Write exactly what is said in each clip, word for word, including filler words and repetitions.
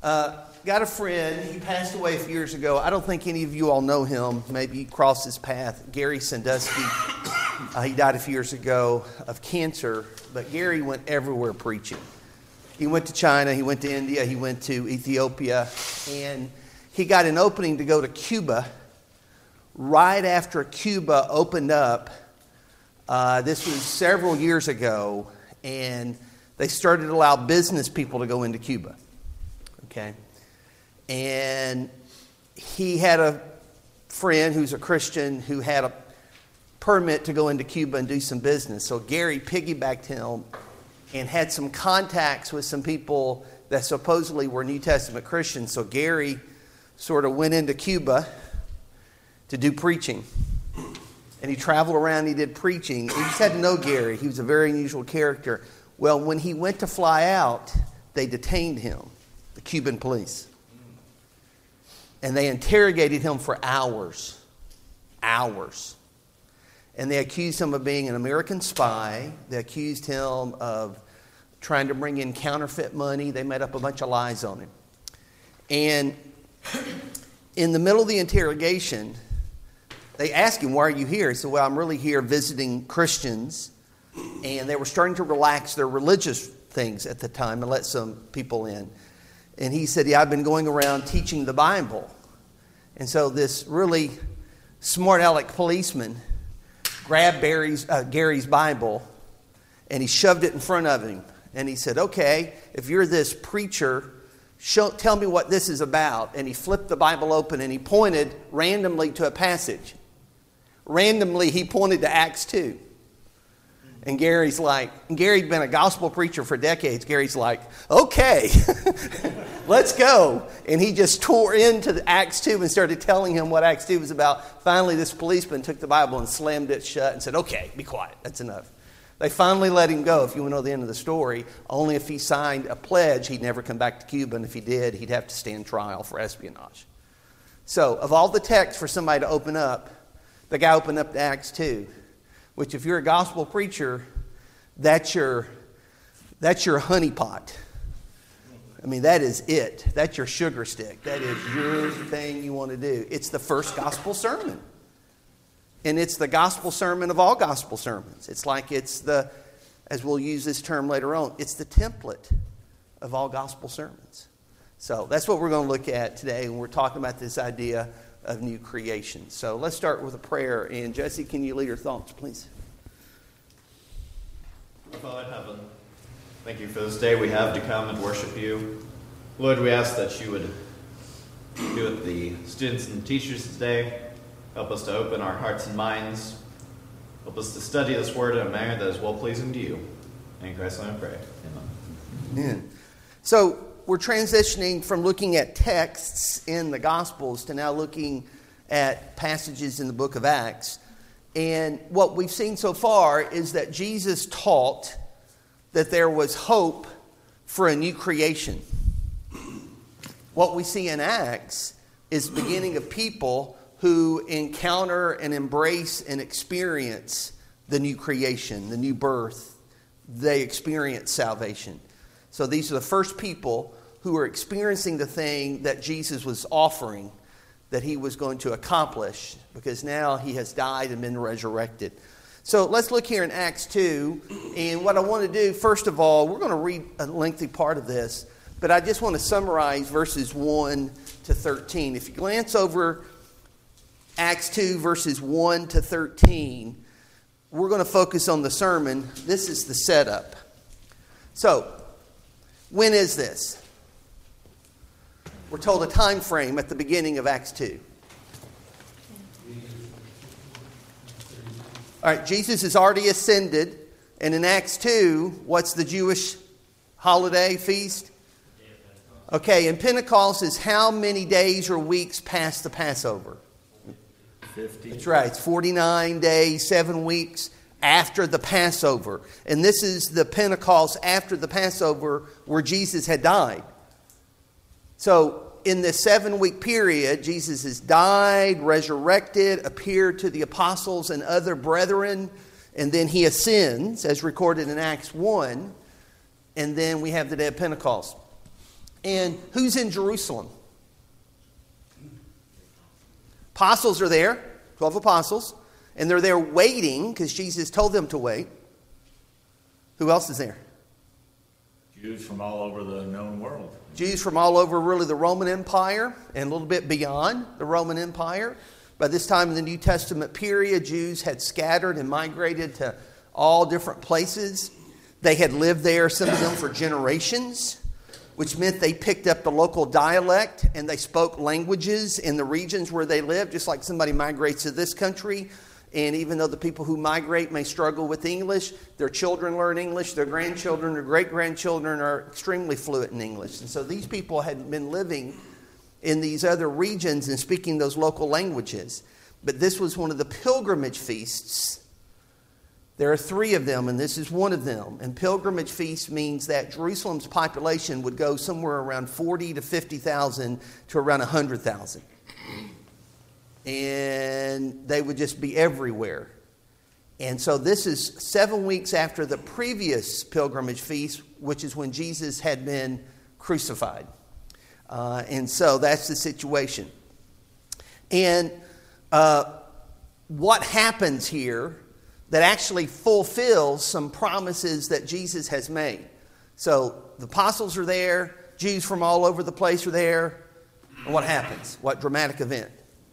Uh, got a friend. He passed away a few years ago. I don't think any of you all know him. Maybe you crossed his path. Gary Sandusky. Uh, he died a few years ago of cancer. But Gary went everywhere preaching. He went to China. He went to India. He went to Ethiopia. And he got an opening to go to Cuba right after Cuba opened up. Uh, this was several years ago. And they started to allow business people to go into Cuba. Okay, and he had a friend who's a Christian who had a permit to go into Cuba and do some business. So Gary piggybacked him and had some contacts with some people that supposedly were New Testament Christians. So Gary sort of went into Cuba to do preaching. And he traveled around, he did preaching. You just had to know Gary. He was a very unusual character. Well, when he went to fly out, they detained him. The Cuban police. And they interrogated him for hours. Hours. And they accused him of being an American spy. They accused him of trying to bring in counterfeit money. They made up a bunch of lies on him. And in the middle of the interrogation, they asked him, "Why are you here?" He said, "Well, I'm really here visiting Christians." And they were starting to relax their religious things at the time and let some people in. And he said, "Yeah, I've been going around teaching the Bible." And so this really smart aleck policeman grabbed Barry's, uh, Gary's Bible and he shoved it in front of him. And he said, "Okay, if you're this preacher, show, tell me what this is about." And he flipped the Bible open and he pointed randomly to a passage. Randomly, he pointed to Acts two. And Gary's like, and Gary'd been a gospel preacher for decades. Gary's like, "Okay, let's go." And he just tore into the Acts two and started telling him what Acts two was about. Finally, this policeman took the Bible and slammed it shut and said, "Okay, be quiet. That's enough." They finally let him go. If you want to know the end of the story, only if he signed a pledge, he'd never come back to Cuba. And if he did, he'd have to stand trial for espionage. So, of all the texts for somebody to open up, the guy opened up to Acts two. Which, if you're a gospel preacher, that's your that's your honeypot. I mean, that is it. That's your sugar stick. That is your thing you want to do. It's the first gospel sermon. And it's the gospel sermon of all gospel sermons. It's like it's the, as we'll use this term later on, it's the template of all gospel sermons. So that's what we're going to look at today when we're talking about this idea of new creation. So let's start with a prayer. And Jesse, can you lead your thoughts, please? Our Father in heaven, thank you for this day we have to come and worship you. Lord, we ask that you would be with the students and teachers today. Help us to open our hearts and minds. Help us to study this word in a manner that is well-pleasing to you. In Christ's name I pray. Amen. Amen. So we're transitioning from looking at texts in the Gospels to now looking at passages in the book of Acts. And what we've seen so far is that Jesus taught that there was hope for a new creation. What we see in Acts is the beginning of people who encounter and embrace and experience the new creation, the new birth. They experience salvation. So these are the first people who are experiencing the thing that Jesus was offering, that he was going to accomplish, because now he has died and been resurrected. So let's look here in Acts two. And what I want to do, first of all, we're going to read a lengthy part of this, but I just want to summarize verses one to thirteen. If you glance over Acts two, verses one to thirteen, we're going to focus on the sermon. This is the setup. So, when is this? We're told a time frame at the beginning of Acts two. All right, Jesus has already ascended. And in Acts two, what's the Jewish holiday feast? Okay, and Pentecost is how many days or weeks past the Passover? fifty. That's right. It's forty-nine days, seven weeks after the Passover. And this is the Pentecost after the Passover where Jesus had died. So in this seven-week period, Jesus has died, resurrected, appeared to the apostles and other brethren, and then he ascends, as recorded in Acts one, and then we have the day of Pentecost. And who's in Jerusalem? Apostles are there, twelve apostles, and they're there waiting because Jesus told them to wait. Who else is there? Jews from all over the known world. Jews from all over really the Roman Empire and a little bit beyond the Roman Empire. By this time in the New Testament period, Jews had scattered and migrated to all different places. They had lived there, some of them for generations, which meant they picked up the local dialect and they spoke languages in the regions where they lived, just like somebody migrates to this country. And even though the people who migrate may struggle with English, their children learn English, their grandchildren, their great-grandchildren are extremely fluent in English. And so these people had been living in these other regions and speaking those local languages. But this was one of the pilgrimage feasts. There are three of them, and this is one of them. And pilgrimage feast means that Jerusalem's population would go somewhere around forty to fifty thousand to around one hundred thousand. And they would just be everywhere. And so this is seven weeks after the previous pilgrimage feast, which is when Jesus had been crucified. Uh, and so that's the situation. And uh, what happens here that actually fulfills some promises that Jesus has made. So the apostles are there, Jews from all over the place are there. And what happens? What dramatic event?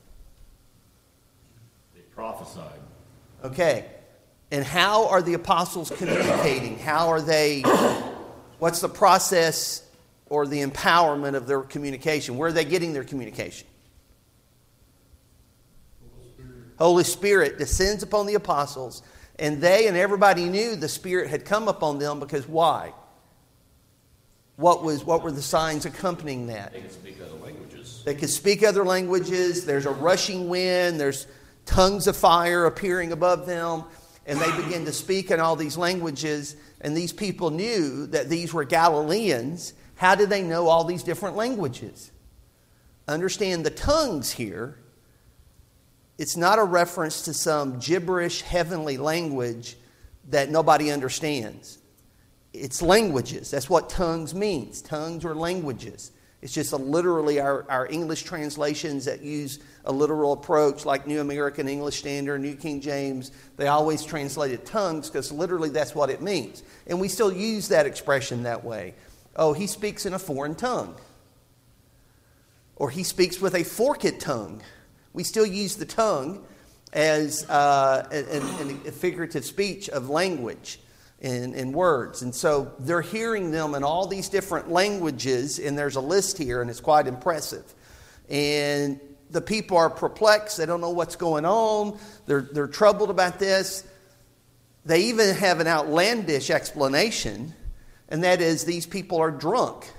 They prophesied. Okay. And how are the apostles communicating? How are they, what's the process or the empowerment of their communication? Where are they getting their communication? Holy Spirit descends upon the apostles, and they and everybody knew the Spirit had come upon them because why? What was what were the signs accompanying that? They could speak other languages. They could speak other languages. There's a rushing wind. There's tongues of fire appearing above them, and they begin to speak in all these languages. And these people knew that these were Galileans. How did they know all these different languages? Understand the tongues here. It's not a reference to some gibberish heavenly language that nobody understands. It's languages. That's what tongues means. Tongues are languages. It's just a literally our, our English translations that use a literal approach like New American English Standard, New King James. They always translate it tongues because literally that's what it means. And we still use that expression that way. Oh, he speaks in a foreign tongue. Or he speaks with a forked tongue. We still use the tongue as uh, an, an, a figurative speech of language and, and words. And so they're hearing them in all these different languages, and there's a list here, and it's quite impressive. And the people are perplexed. They don't know what's going on. They're, they're troubled about this. They even have an outlandish explanation, and that is these people are drunk.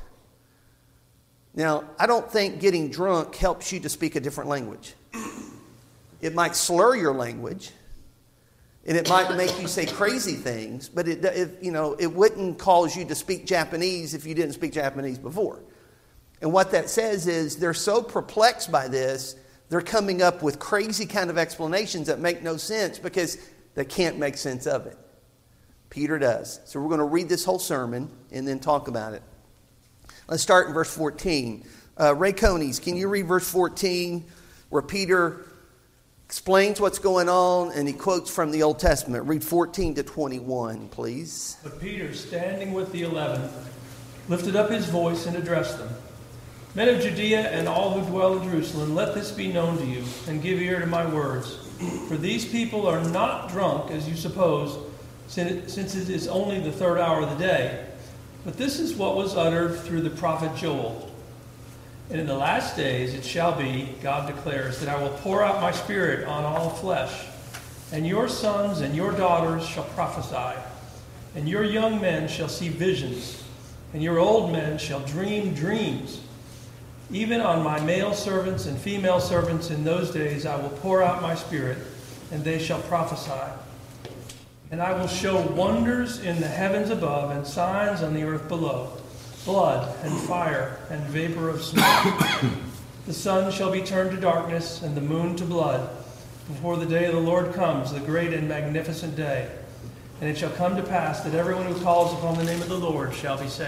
Now, I don't think getting drunk helps you to speak a different language. It might slur your language, and it might make you say crazy things, but it, it, you know, it wouldn't cause you to speak Japanese if you didn't speak Japanese before. And what that says is they're so perplexed by this, they're coming up with crazy kind of explanations that make no sense because they can't make sense of it. Peter does. So we're going to read this whole sermon and then talk about it. Let's start in verse fourteen. Uh, Ray Conies, can you read verse fourteen where Peter explains what's going on and he quotes from the Old Testament? Read fourteen to twenty-one, please. But Peter, standing with the eleven, lifted up his voice and addressed them. Men of Judea and all who dwell in Jerusalem, let this be known to you, and give ear to my words. For these people are not drunk, as you suppose, since it is only the third hour of the day. But this is what was uttered through the prophet Joel. And in the last days it shall be, God declares, that I will pour out my spirit on all flesh. And your sons and your daughters shall prophesy. And your young men shall see visions. And your old men shall dream dreams. Even on my male servants and female servants in those days I will pour out my spirit, and they shall prophesy. And I will show wonders in the heavens above and signs on the earth below, blood and fire and vapor of smoke. The sun shall be turned to darkness and the moon to blood before the day of the Lord comes, the great and magnificent day. And it shall come to pass that everyone who calls upon the name of the Lord shall be saved.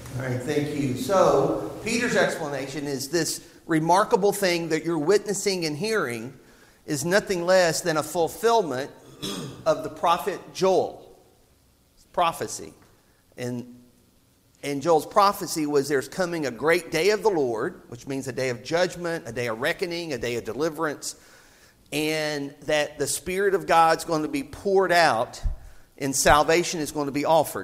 All right, thank you. So, Peter's explanation is this remarkable thing that you're witnessing and hearing is nothing less than a fulfillment of the prophet Joel's prophecy. And, and Joel's prophecy was there's coming a great day of the Lord, which means a day of judgment, a day of reckoning, a day of deliverance, and that the Spirit of God's going to be poured out and salvation is going to be offered.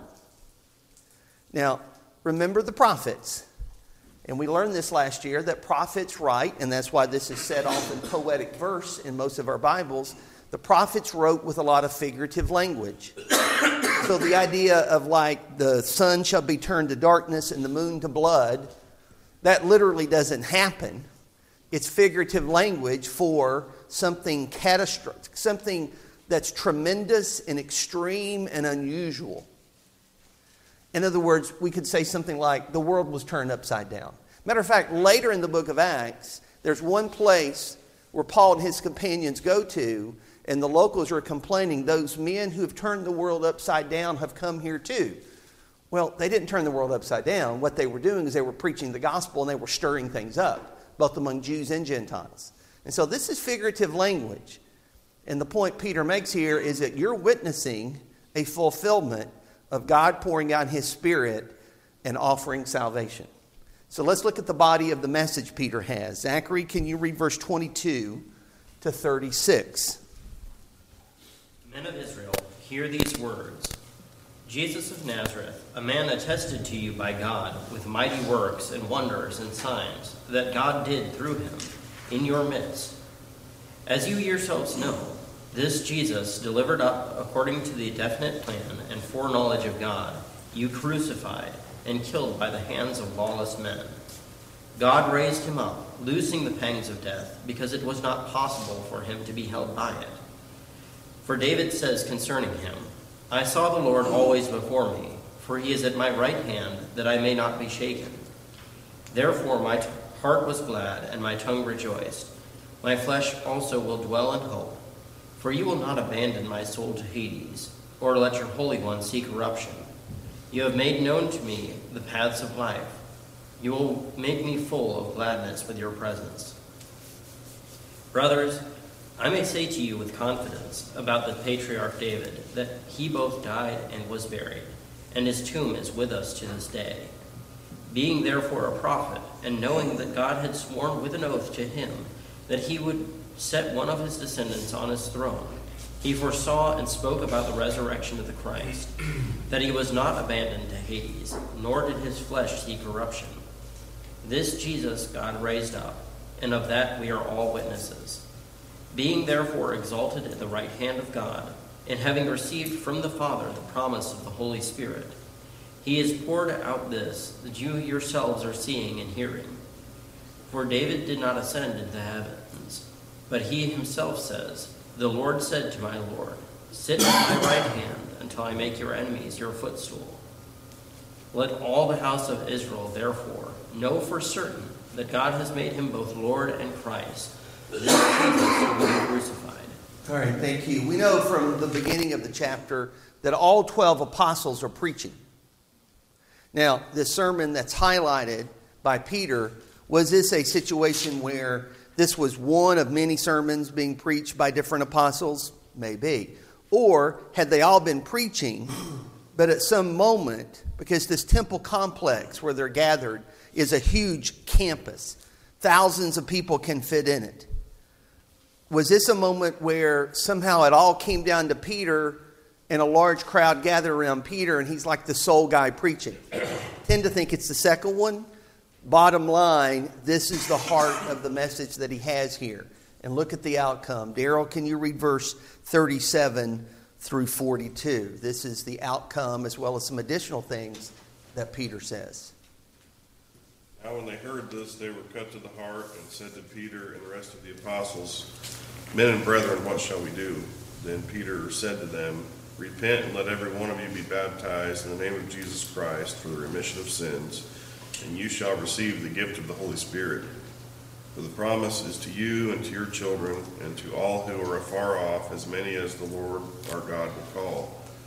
Now, remember the prophets. And we learned this last year, that prophets write, and that's why this is set off in poetic verse in most of our Bibles. The prophets wrote with a lot of figurative language. So the idea of like the sun shall be turned to darkness and the moon to blood, that literally doesn't happen. It's figurative language for something catastrophic, something that's tremendous and extreme and unusual. In other words, we could say something like the world was turned upside down. Matter of fact, later in the book of Acts, there's one place where Paul and his companions go to, and the locals are complaining, those men who have turned the world upside down have come here too. Well, they didn't turn the world upside down. What they were doing is they were preaching the gospel and they were stirring things up, both among Jews and Gentiles. And so this is figurative language. And the point Peter makes here is that you're witnessing a fulfillment of God pouring out His Spirit and offering salvation. So let's look at the body of the message Peter has. Zachary, can you read verse twenty-two to thirty-six? Men of Israel, hear these words. Jesus of Nazareth, a man attested to you by God with mighty works and wonders and signs that God did through him in your midst. As you yourselves know, this Jesus, delivered up according to the definite plan and foreknowledge of God, you crucified and killed by the hands of lawless men. God raised him up, loosing the pangs of death, because it was not possible for him to be held by it. For David says concerning him, I saw the Lord always before me, for he is at my right hand, that I may not be shaken. Therefore my t- heart was glad, and my tongue rejoiced. My flesh also will dwell in hope. For you will not abandon my soul to Hades, or let your Holy One see corruption. You have made known to me the paths of life. You will make me full of gladness with your presence. Brothers, I may say to you with confidence about the patriarch David that he both died and was buried, and his tomb is with us to this day. Being therefore a prophet, and knowing that God had sworn with an oath to him that he would set one of his descendants on his throne, he foresaw and spoke about the resurrection of the Christ, that he was not abandoned to Hades, nor did his flesh see corruption. This Jesus God raised up, and of that we are all witnesses. Being therefore exalted at the right hand of God, and having received from the Father the promise of the Holy Spirit, he has poured out this that you yourselves are seeing and hearing. For David did not ascend into the heavens, but he himself says, the Lord said to my Lord, sit at my right hand until I make your enemies your footstool. Let all the house of Israel, therefore, know for certain that God has made him both Lord and Christ, this Jesus whom you crucified. All right, thank you. We know from the beginning of the chapter that all twelve apostles are preaching. Now, this sermon that's highlighted by Peter, was this a situation where this was one of many sermons being preached by different apostles? Maybe. Or had they all been preaching, but at some moment, because this temple complex where they're gathered is a huge campus, thousands of people can fit in it. Was this a moment where somehow it all came down to Peter and a large crowd gathered around Peter and he's like the sole guy preaching? I tend to think it's the second one. Bottom line, this is the heart of the message that he has here. And look at the outcome. Daryl, can you read verse thirty-seven through forty-two? This is the outcome as well as some additional things that Peter says. Now when they heard this, they were cut to the heart and said to Peter and the rest of the apostles, Men and brethren, what shall we do? Then Peter said to them, Repent and let every one of you be baptized in the name of Jesus Christ for the remission of sins, and you shall receive the gift of the Holy Spirit. For the promise is to you and to your children and to all who are afar off, as many as the Lord our God will call.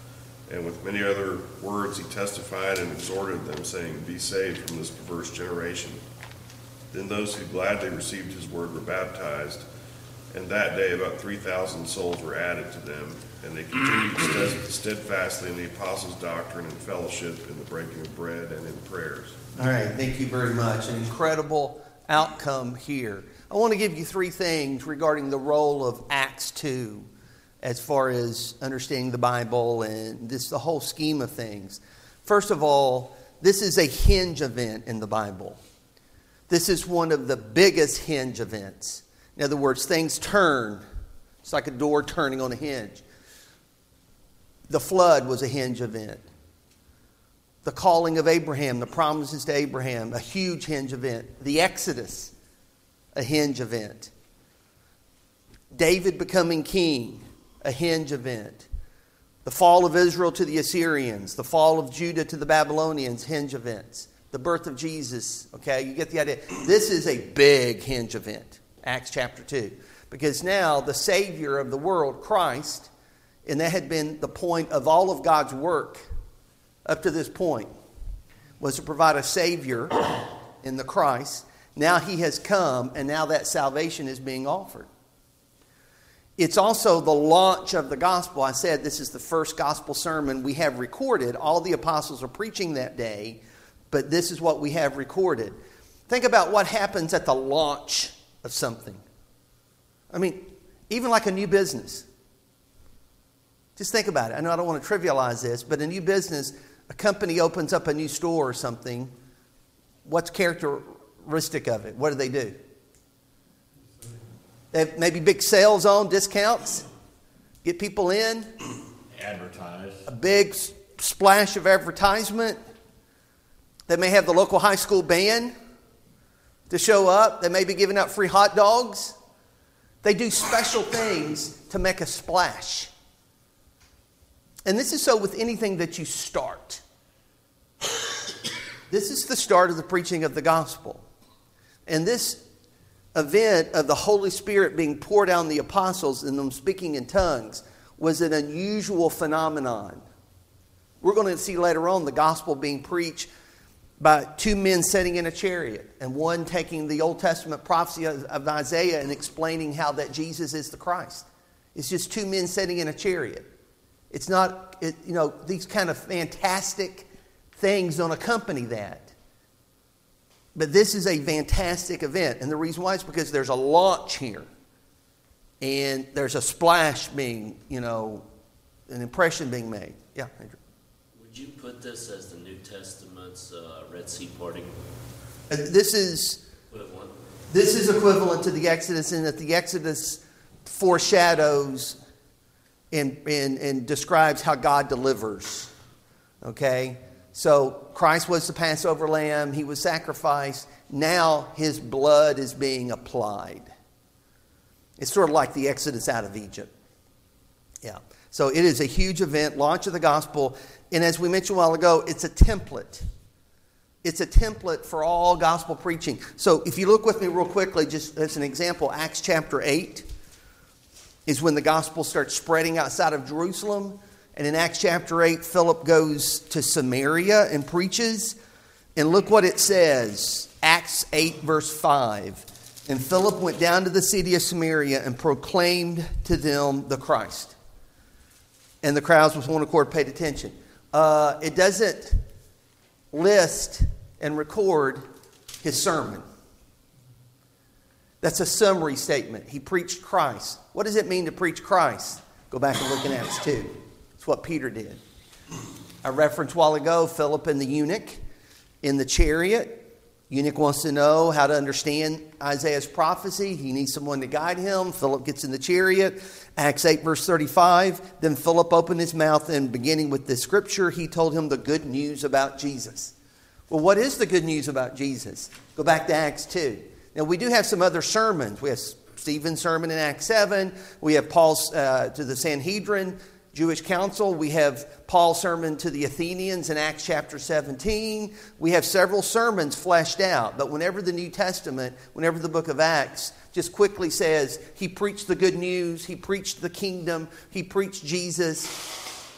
And with many other words he testified and exhorted them, saying, Be saved from this perverse generation. Then those who gladly received his word were baptized, and that day about three thousand souls were added to them, and they continued steadfastly in the apostles' doctrine and fellowship, in the breaking of bread and in prayers. All right, thank you very much. An incredible outcome here. I want to give you three things regarding the role of Acts two as far as understanding the Bible and this the whole scheme of things. First of all, this is a hinge event in the Bible. This is one of the biggest hinge events. In other words, things turn. It's like a door turning on a hinge. The flood was a hinge event. The calling of Abraham, the promises to Abraham, a huge hinge event. The Exodus, a hinge event. David becoming king, a hinge event. The fall of Israel to the Assyrians, the fall of Judah to the Babylonians, hinge events. The birth of Jesus, okay, you get the idea. This is a big hinge event, Acts chapter two. Because now the Savior of the world, Christ, and that had been the point of all of God's work up to this point, was to provide a Savior in the Christ. Now he has come, and now that salvation is being offered. It's also the launch of the gospel. I said this is the first gospel sermon we have recorded. All the apostles are preaching that day, but this is what we have recorded. Think about what happens at the launch of something. I mean, even like a new business. Just think about it. I know I don't want to trivialize this, but a new business, a company opens up a new store or something. What's characteristic of it? What do they do? They have maybe big sales on, discounts, get people in. Advertise. A big splash of advertisement. They may have the local high school band to show up. They may be giving out free hot dogs. They do special things to make a splash. And this is so with anything that you start. This is the start of the preaching of the gospel. And this event of the Holy Spirit being poured out on the apostles and them speaking in tongues was an unusual phenomenon. We're going to see later on the gospel being preached by two men sitting in a chariot, and one taking the Old Testament prophecy of, of Isaiah and explaining how that Jesus is the Christ. It's just two men sitting in a chariot. It's not, it, you know, these kind of fantastic things don't accompany that. But this is a fantastic event. And the reason why is because there's a launch here. And there's a splash being, you know, an impression being made. Yeah, Andrew. Would you put this as the New Testament's uh, Red Sea parting? Uh, this is Equivalent. This is equivalent to the Exodus in that the Exodus foreshadows and, and, and describes how God delivers. Okay? So Christ was the Passover lamb. He was sacrificed. Now his blood is being applied. It's sort of like the Exodus out of Egypt. Yeah. So it is a huge event, launch of the gospel. And as we mentioned a while ago, it's a template. It's a template for all gospel preaching. So if you look with me real quickly, just as an example, Acts chapter eight is when the gospel starts spreading outside of Jerusalem. And in Acts chapter eight, Philip goes to Samaria and preaches. And look what it says. Acts eight verse five. And Philip went down to the city of Samaria and proclaimed to them the Christ. And the crowds with one accord paid attention. Uh, it doesn't list and record his sermon. That's a summary statement. He preached Christ. What does it mean to preach Christ? Go back and look in Acts two. It's what Peter did. I referenced a while ago Philip and the eunuch in the chariot. Eunuch wants to know how to understand Isaiah's prophecy. He needs someone to guide him. Philip gets in the chariot. Acts eight verse thirty-five. Then Philip opened his mouth and beginning with this scripture, he told him the good news about Jesus. Well, what is the good news about Jesus? Go back to Acts two. Now, we do have some other sermons. We have Stephen's sermon in Acts seven. We have Paul's uh, to the Sanhedrin, Jewish council. We have Paul's sermon to the Athenians in Acts chapter seventeen. We have several sermons fleshed out. But whenever the New Testament, whenever the book of Acts just quickly says he preached the good news, he preached the kingdom, he preached Jesus,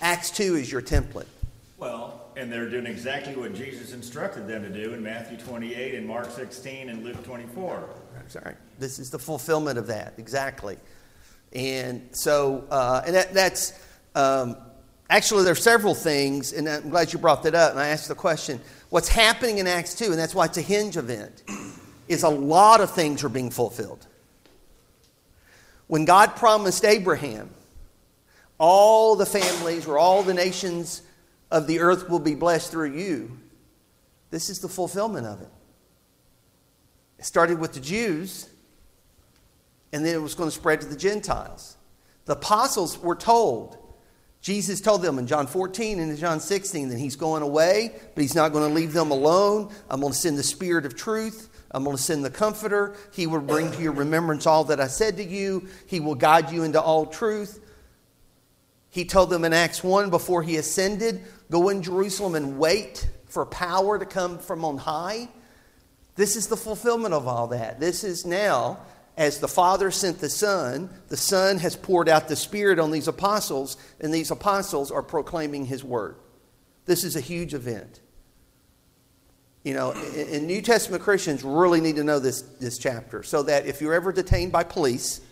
Acts two is your template. Well, and they're doing exactly what Jesus instructed them to do in Matthew twenty-eight and Mark sixteen and Luke twenty-four. Sorry. This is the fulfillment of that, exactly. And so, uh, and that, that's, um, actually there are several things, and I'm glad you brought that up, and I asked the question, what's happening in Acts two, and that's why it's a hinge event, is a lot of things are being fulfilled. When God promised Abraham, all the families or all the nations of the earth will be blessed through you, this is the fulfillment of it. It started with the Jews, and then it was going to spread to the Gentiles. The apostles were told, Jesus told them in John fourteen and in John sixteen that he's going away, but he's not going to leave them alone. I'm going to send the Spirit of truth. I'm going to send the Comforter. He will bring to your remembrance all that I said to you. He will guide you into all truth. He told them in Acts one before he ascended, go in Jerusalem and wait for power to come from on high. This is the fulfillment of all that. This is now, as the Father sent the Son, the Son has poured out the Spirit on these apostles, and these apostles are proclaiming his word. This is a huge event. You know, and New Testament Christians really need to know this, this chapter, so that if you're ever detained by police,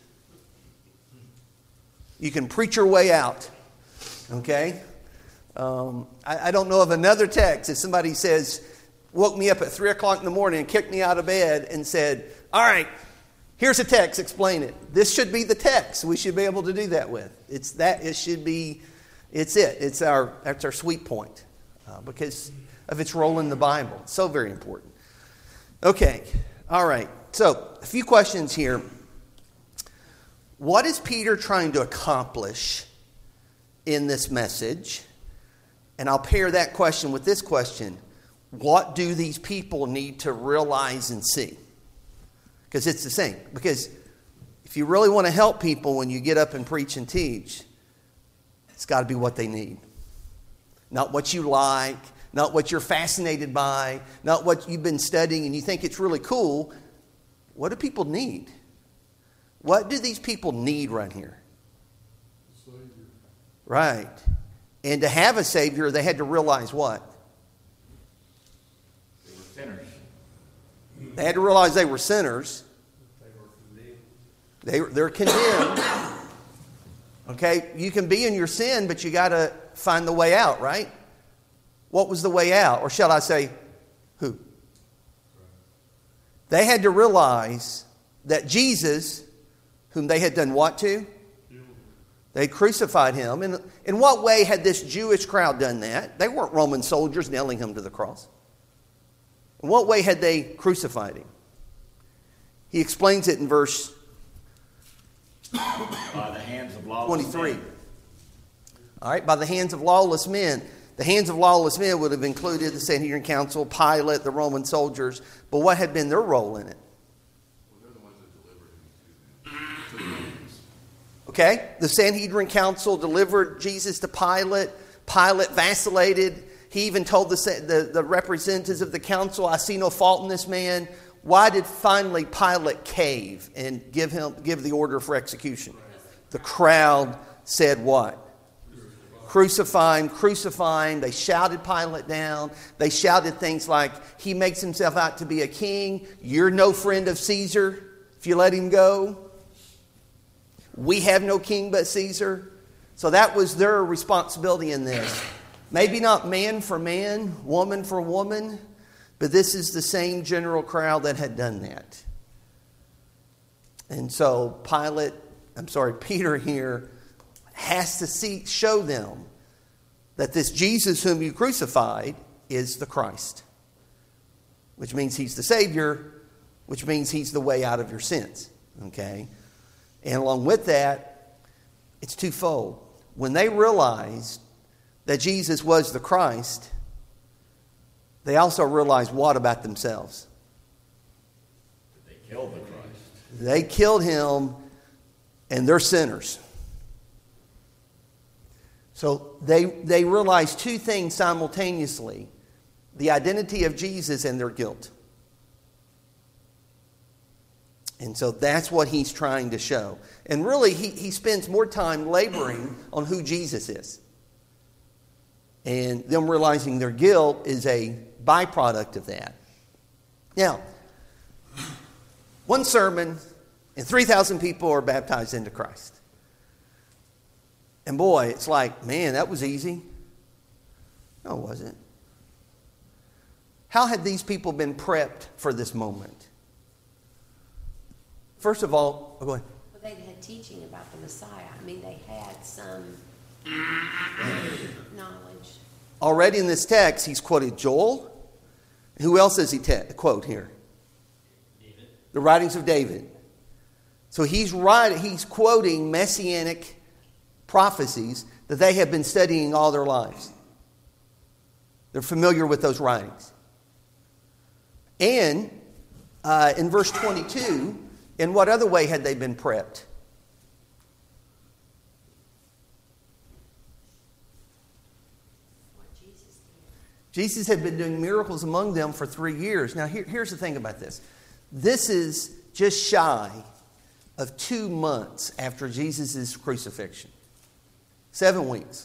you can preach your way out. Okay? Um, I, I don't know of another text. If somebody says, woke me up at three o'clock in the morning and kicked me out of bed and said, all right, here's a text, explain it. This should be the text we should be able to do that with. It's that, it should be, it's it. It's our, that's our sweet point uh, because of its role in the Bible. It's so very important. Okay, all right. So, a few questions here. What is Peter trying to accomplish in this message? And I'll pair that question with this question. What do these people need to realize and see? Because it's the same. Because if you really want to help people when you get up and preach and teach, it's got to be what they need. Not what you like, not what you're fascinated by, not what you've been studying and you think it's really cool. What do people need? What do these people need right here? Savior. Right. And to have a Savior, they had to realize what? They were sinners. They had to realize they were sinners. They, they're condemned. Okay, you can be in your sin, but you got to find the way out, right? What was the way out? Or shall I say, who? They had to realize that Jesus, whom they had done what to? They crucified him. And in what way had this Jewish crowd done that? They weren't Roman soldiers nailing him to the cross. In what way had they crucified him? He explains it in verse By the hands of lawless twenty-three. men. All right, by the hands of lawless men. The hands of lawless men would have included the Sanhedrin Council, Pilate, the Roman soldiers. But what had been their role in it? Well, they're the ones that delivered him to Okay, the Sanhedrin Council delivered Jesus to Pilate. Pilate vacillated. He even told the, the, the representatives of the council, I see no fault in this man. Why did finally Pilate cave and give him give the order for execution? The crowd said what? Crucify him, crucify him. They shouted Pilate down. They shouted things like, he makes himself out to be a king. You're no friend of Caesar if you let him go. We have no king but Caesar. So that was their responsibility in this. Maybe not man for man, woman for woman, but this is the same general crowd that had done that. And so Pilate, I'm sorry, Peter here has to see, show them that this Jesus whom you crucified is the Christ. Which means he's the Savior, which means he's the way out of your sins. Okay? And along with that, it's twofold. When they realized that Jesus was the Christ, they also realized what about themselves? They killed the Christ. They killed him, and they're sinners. So they, they realized two things simultaneously. The identity of Jesus and their guilt. And so that's what he's trying to show. And really, he, he spends more time laboring on who Jesus is. And them realizing their guilt is a byproduct of that. Now, one sermon and three thousand people are baptized into Christ. And boy, it's like, man, that was easy. No, it wasn't. How had these people been prepped for this moment? First of all, oh, go ahead. Well, they'd had teaching about the Messiah. I mean, they had some knowledge. Already in this text, he's quoted Joel. Who else does he te- quote here? David. The writings of David. So he's writing, he's quoting messianic prophecies that they have been studying all their lives. They're familiar with those writings. And uh, in verse twenty-two, in what other way had they been prepped? What Jesus did. Jesus had been doing miracles among them for three years. Now, here, here's the thing about this. This is just shy of two months after Jesus' crucifixion. Seven weeks.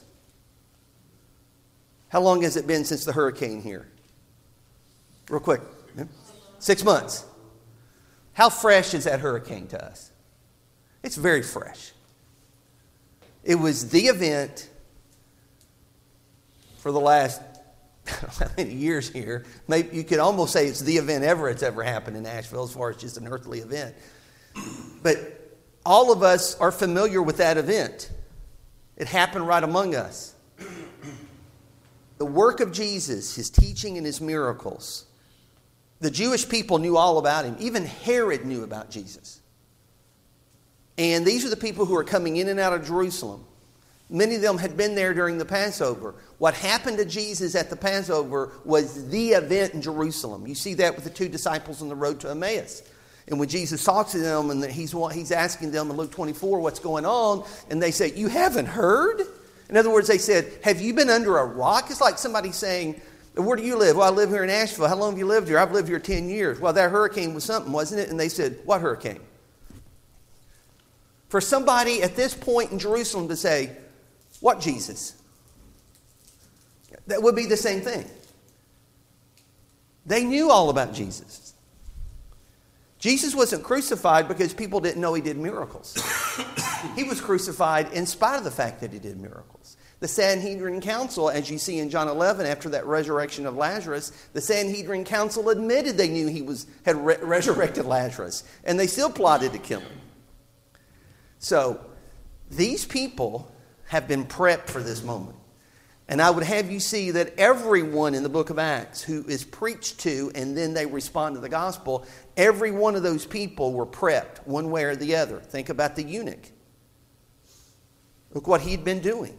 How long has it been since the hurricane here? Real quick. Six months. How fresh is that hurricane to us? It's very fresh. It was the event for the last how many years here. Maybe you could almost say it's the event ever that's ever happened in Nashville as far as just an earthly event. But all of us are familiar with that event. It happened right among us. The work of Jesus, his teaching and his miracles. The Jewish people knew all about him. Even Herod knew about Jesus. And these are the people who are coming in and out of Jerusalem. Many of them had been there during the Passover. What happened to Jesus at the Passover was the event in Jerusalem. You see that with the two disciples on the road to Emmaus. And when Jesus talks to them and he's, he's asking them in Luke twenty-four what's going on, and they say, "You haven't heard?" In other words, they said, "Have you been under a rock?" It's like somebody saying, "Where do you live?" "Well, I live here in Nashville." "How long have you lived here?" "I've lived here ten years. "Well, that hurricane was something, wasn't it?" And they said, "What hurricane?" For somebody at this point in Jerusalem to say, "What Jesus?" That would be the same thing. They knew all about Jesus. Jesus wasn't crucified because people didn't know he did miracles. He was crucified in spite of the fact that he did miracles. The Sanhedrin Council, as you see in John eleven, after that resurrection of Lazarus, the Sanhedrin Council admitted they knew he was had re- resurrected Lazarus, and they still plotted to kill him. So, these people have been prepped for this moment. And I would have you see that everyone in the book of Acts who is preached to and then they respond to the gospel, every one of those people were prepped one way or the other. Think about the eunuch. Look what he'd been doing.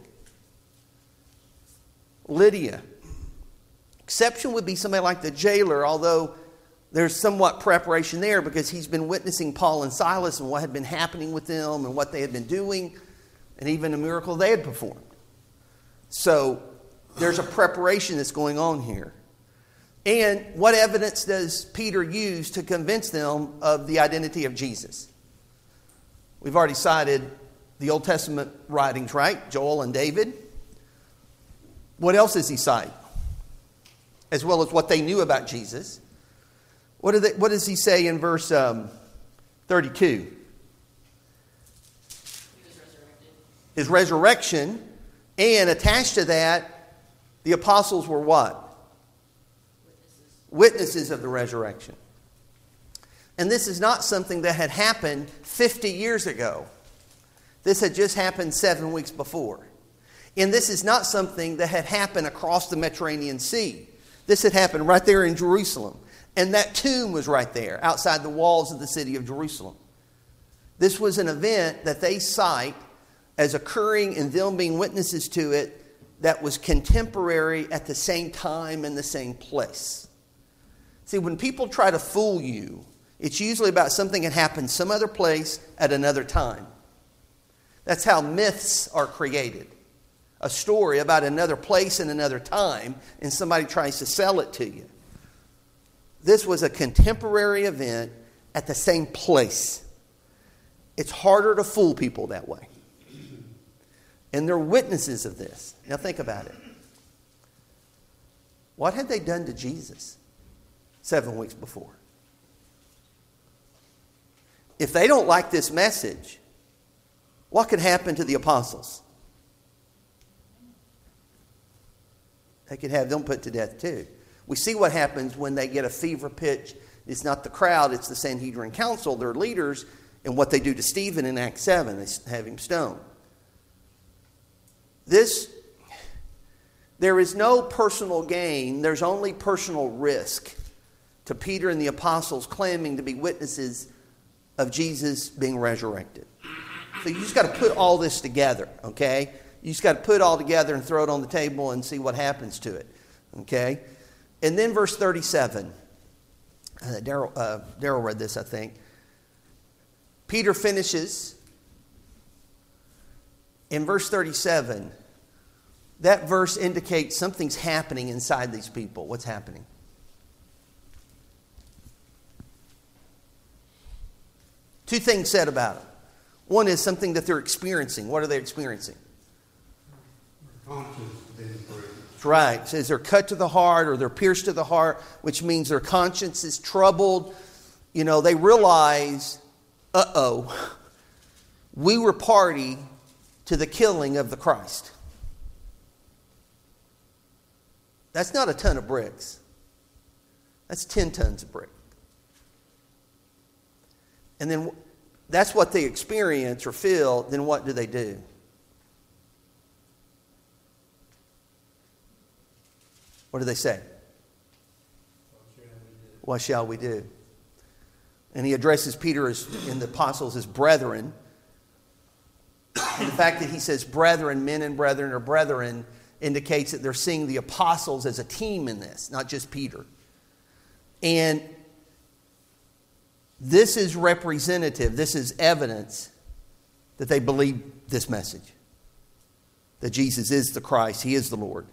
Lydia. Exception would be somebody like the jailer, although there's somewhat preparation there because he's been witnessing Paul and Silas and what had been happening with them and what they had been doing and even a miracle they had performed. So there's a preparation that's going on here. And what evidence does Peter use to convince them of the identity of Jesus? We've already cited the Old Testament writings, right? Joel and David. What else does he cite? As well as what they knew about Jesus. What, do they, what does he say in verse um, thirty-two? He was resurrected. His resurrection. And attached to that, the apostles were what? Witnesses. Witnesses of the resurrection. And this is not something that had happened fifty years ago. This had just happened seven weeks before. And this is not something that had happened across the Mediterranean Sea. This had happened right there in Jerusalem. And that tomb was right there, outside the walls of the city of Jerusalem. This was an event that they cite as occurring and them being witnesses to it that was contemporary at the same time in the same place. See, when people try to fool you, it's usually about something that happened some other place at another time. That's how myths are created. A story about another place and another time, and somebody tries to sell it to you. This was a contemporary event at the same place. It's harder to fool people that way. And they're witnesses of this. Now think about it. What had they done to Jesus seven weeks before? If they don't like this message, what could happen to the apostles? They could have them put to death too. We see what happens when they get a fever pitch. It's not the crowd, it's the Sanhedrin Council, their leaders, and what they do to Stephen in Acts seven. They have him stoned. This, there is no personal gain, there's only personal risk to Peter and the apostles claiming to be witnesses of Jesus being resurrected. So you just got to put all this together, okay? You just got to put it all together and throw it on the table and see what happens to it, okay? And then verse thirty-seven. Uh, Daryl uh, Daryl read this, I think. Peter finishes in verse thirty-seven. That verse indicates something's happening inside these people. What's happening? Two things said about them. One is something that they're experiencing. What are they experiencing? That's right. It says they're cut to the heart or they're pierced to the heart, which means their conscience is troubled. You know, they realize, uh-oh, we were party to the killing of the Christ. That's not a ton of bricks. That's ten tons of brick. And then that's what they experience or feel. Then what do they do? What do they say? What shall we do? And he addresses Peter as, and the apostles as brethren. And the fact that he says brethren, men and brethren, or brethren, indicates that they're seeing the apostles as a team in this, not just Peter. And this is representative, this is evidence that they believe this message. That Jesus is the Christ, He is the Lord.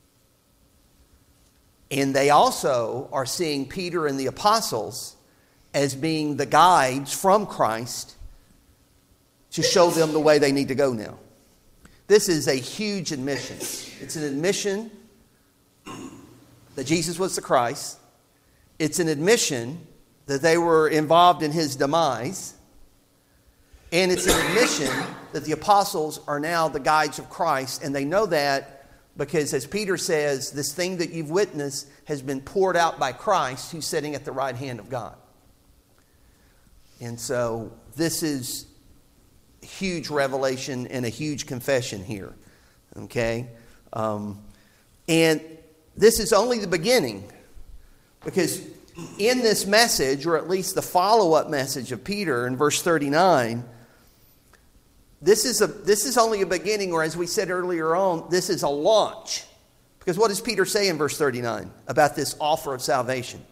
And they also are seeing Peter and the apostles as being the guides from Christ to show them the way they need to go now. This is a huge admission. It's an admission that Jesus was the Christ. It's an admission that they were involved in His demise. And it's an admission that the apostles are now the guides of Christ. And they know that because, as Peter says, this thing that you've witnessed has been poured out by Christ, who's sitting at the right hand of God. And so this is a huge revelation and a huge confession here. Okay? Um, and this is only the beginning. Because in this message, or at least the follow-up message of Peter in verse thirty-nine, this is a this is only a beginning, or as we said earlier on, this is a launch. Because what does Peter say in verse thirty-nine about this offer of salvation?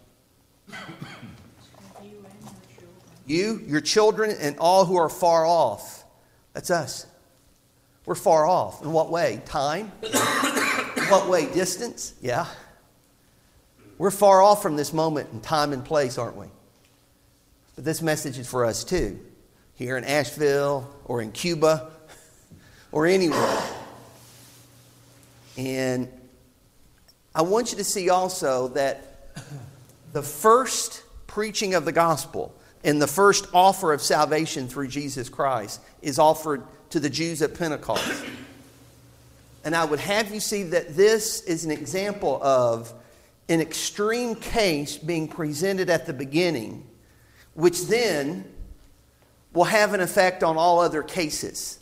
You, your children, and all who are far off. That's us. We're far off. In what way? Time? In what way? Distance? Yeah. We're far off from this moment in time and place, aren't we? But this message is for us too. Here in Asheville or in Cuba or anywhere. And I want you to see also that the first preaching of the gospel and the first offer of salvation through Jesus Christ is offered to the Jews at Pentecost. And I would have you see that this is an example of an extreme case being presented at the beginning, which then will have an effect on all other cases.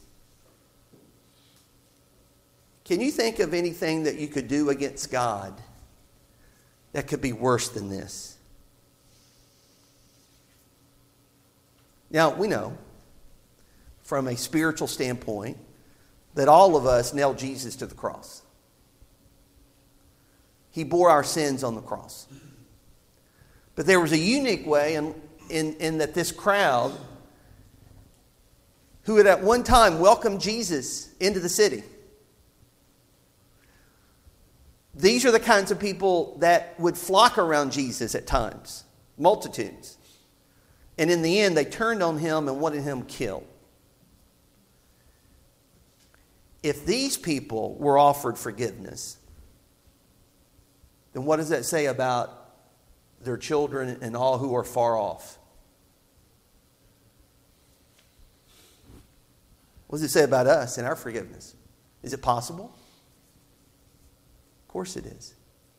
Can you think of anything that you could do against God that could be worse than this? Now, we know from a spiritual standpoint that all of us nailed Jesus to the cross. He bore our sins on the cross. But there was a unique way in, in, in that this crowd, who had at one time welcomed Jesus into the city, these are the kinds of people that would flock around Jesus at times, multitudes. And in the end, they turned on Him and wanted Him killed. If these people were offered forgiveness, then what does that say about their children and all who are far off? What does it say about us and our forgiveness? Is it possible? Of course it is.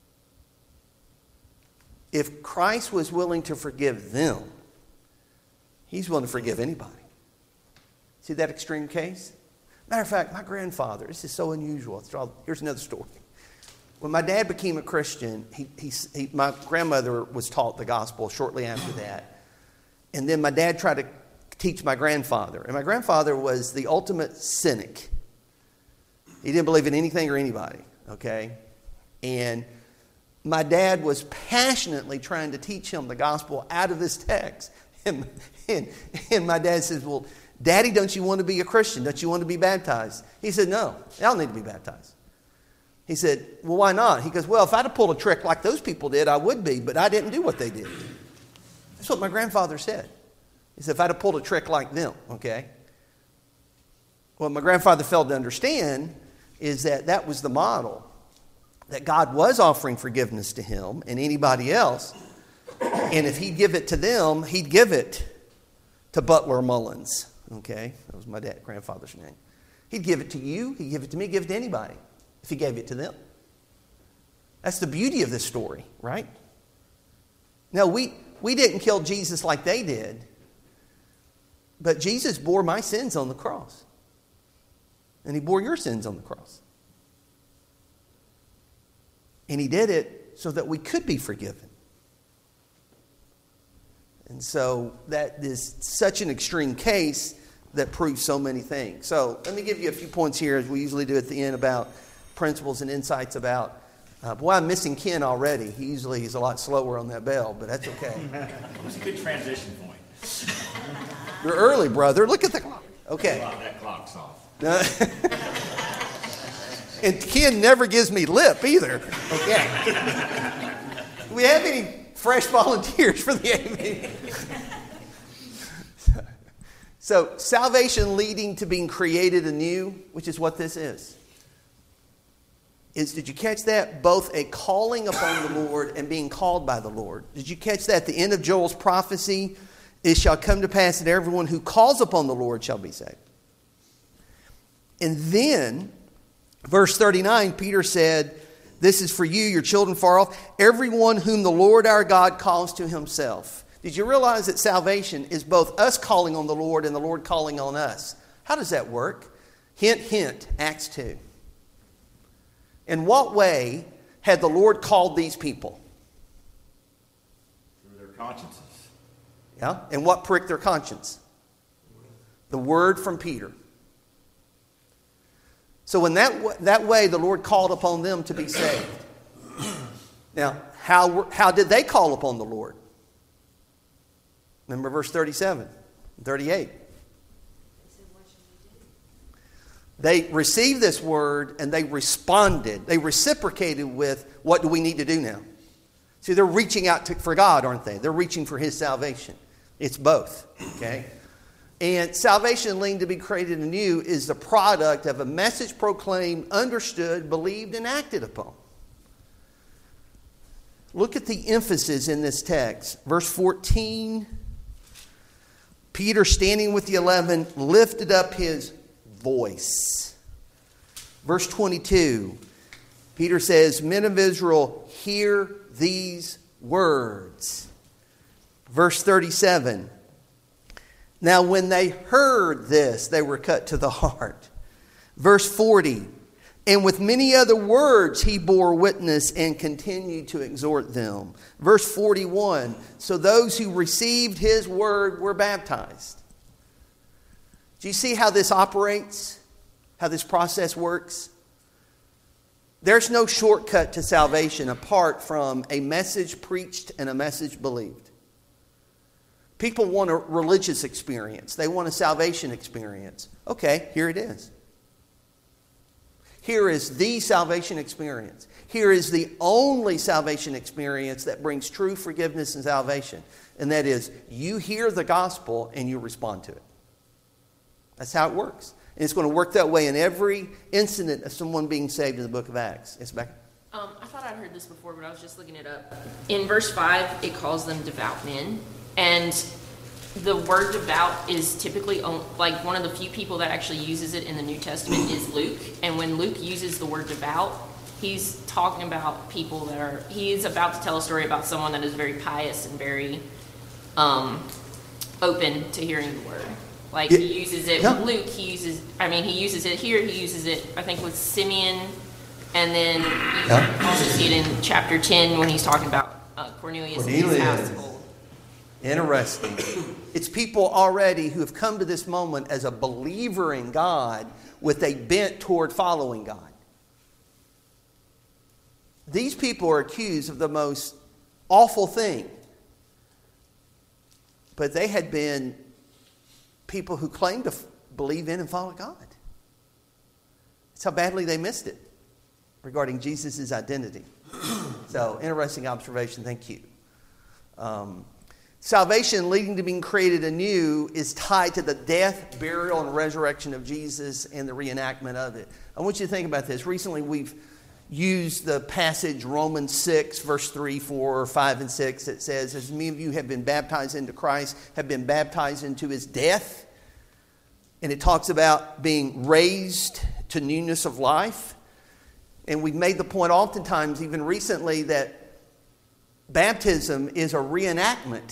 If Christ was willing to forgive them, he's willing to forgive anybody. See that extreme case? Matter of fact, my grandfather, this is so unusual. Here's another story. When my dad became a Christian, he, he, he, my grandmother was taught the gospel shortly after that. And then my dad tried to teach my grandfather. And my grandfather was the ultimate cynic. He didn't believe in anything or anybody, okay? And my dad was passionately trying to teach him the gospel out of this text. And, and, and my dad says, well, Daddy, don't you want to be a Christian? Don't you want to be baptized? He said, no, I don't need to be baptized. He said, well, why not? He goes, well, if I'd have pulled a trick like those people did, I would be, but I didn't do what they did. That's what my grandfather said. He said, if I'd have pulled a trick like them, okay? What my grandfather failed to understand is that that was the model, that God was offering forgiveness to him and anybody else. And if he'd give it to them, he'd give it to Butler Mullins. Okay, that was my dad, grandfather's name. He'd give it to you, he'd give it to me, give it to anybody if he gave it to them. That's the beauty of this story, right? Now, we, we didn't kill Jesus like they did, but Jesus bore my sins on the cross. And he bore your sins on the cross. And he did it so that we could be forgiven. And so that is such an extreme case that proves so many things. So let me give you a few points here, as we usually do at the end, about principles and insights about. Uh, boy, I'm missing Ken already. He usually is a lot slower on that bell, but that's okay. It was a good transition point. You're early, brother. Look at the clock. Okay. Wow, that clock's off. And Ken never gives me lip either. Okay. Do we have any fresh volunteers for the A meeting? So, salvation leading to being created anew, which is what this is. Is, did you catch that? Both a calling upon the Lord and being called by the Lord. Did you catch that? At the end of Joel's prophecy, it shall come to pass that everyone who calls upon the Lord shall be saved. And then, verse thirty-nine, Peter said, this is for you, your children far off, everyone whom the Lord our God calls to himself. Did you realize that salvation is both us calling on the Lord and the Lord calling on us? How does that work? Hint, hint, Acts two. In what way had the Lord called these people? Through their consciences. Yeah? And what pricked their conscience? The word from Peter. So in that, that way, the Lord called upon them to be saved. Now, how, how did they call upon the Lord? Remember verse thirty-seven, thirty-eight. They received this word and they responded. They reciprocated with, what do we need to do now? See, they're reaching out to, for God, aren't they? They're reaching for his salvation. It's both, okay? And salvation leading to be created anew is the product of a message proclaimed, understood, believed, and acted upon. Look at the emphasis in this text. Verse fourteen, Peter, standing with the eleven, lifted up his voice. Verse twenty-two, Peter says, men of Israel, hear these words. Verse thirty-seven, now when they heard this, they were cut to the heart. Verse forty, and with many other words he bore witness and continued to exhort them. Verse forty-one, so those who received his word were baptized. Do you see how this operates? How this process works? There's no shortcut to salvation apart from a message preached and a message believed. People want a religious experience. They want a salvation experience. Okay, here it is. Here is the salvation experience. Here is the only salvation experience that brings true forgiveness and salvation. And that is, you hear the gospel and you respond to it. That's how it works. And it's going to work that way in every incident of someone being saved in the book of Acts. It's back. Um, I thought I I'd heard this before, but I was just looking it up. In verse five, it calls them devout men. And the word devout is typically, on- like, one of the few people that actually uses it in the New Testament is Luke. And when Luke uses the word devout, he's talking about people that are, he is about to tell a story about someone that is very pious and very um, open to hearing the word. Like, Yeah. he uses it Yeah. with Luke, he uses, I mean, he uses it here, he uses it, I think, with Simeon, and then you Yeah. also see it in chapter ten when he's talking about uh, Cornelius, and his Cornelius. household. Interesting. It's people already who have come to this moment as a believer in God with a bent toward following God. These people are accused of the most awful thing. But they had been people who claimed to f- believe in and follow God. That's how badly they missed it regarding Jesus' identity. So, interesting observation. Thank you. Um, salvation leading to being created anew is tied to the death, burial, and resurrection of Jesus and the reenactment of it. I want you to think about this. Recently, we've used the passage Romans six, verse three, four, five, and six. It says, as many of you have been baptized into Christ, have been baptized into his death. And it talks about being raised to newness of life. And we've made the point oftentimes, even recently, that baptism is a reenactment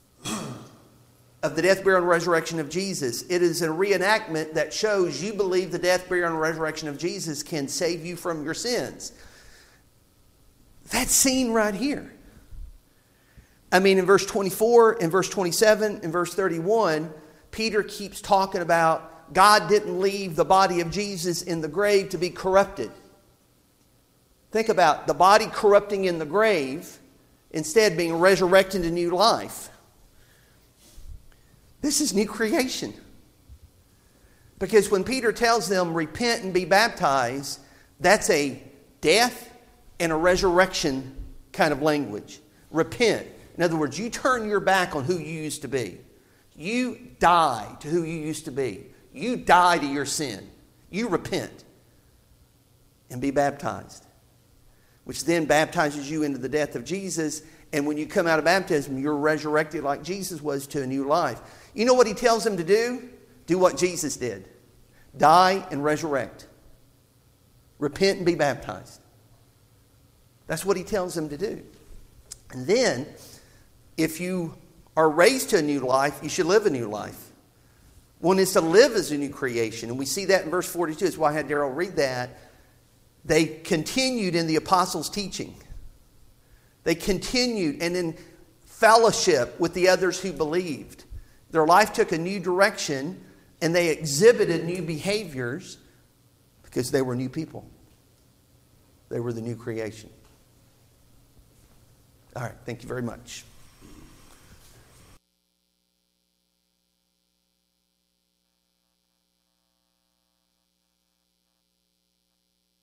of the death, burial, and resurrection of Jesus. It is a reenactment that shows you believe the death, burial, and resurrection of Jesus can save you from your sins. That's seen right here. I mean, in verse twenty-four, in verse twenty-seven, in verse thirty-one, Peter keeps talking about God didn't leave the body of Jesus in the grave to be corrupted. Think about the body corrupting in the grave, instead being resurrected to new life. This is new creation. Because when Peter tells them, repent and be baptized, that's a death and a resurrection kind of language. Repent. In other words, you turn your back on who you used to be. You die to who you used to be. You die to your sin. You repent and be baptized, which then baptizes you into the death of Jesus. And when you come out of baptism, you're resurrected like Jesus was to a new life. You know what he tells them to do? Do what Jesus did. Die and resurrect. Repent and be baptized. That's what he tells them to do. And then, if you are raised to a new life, you should live a new life. One is to live as a new creation. And we see that in verse forty-two. That's why I had Daryl read that. They continued in the apostles' teaching. They continued and in fellowship with the others who believed. Their life took a new direction and they exhibited new behaviors because they were new people. They were the new creation. All right, thank you very much.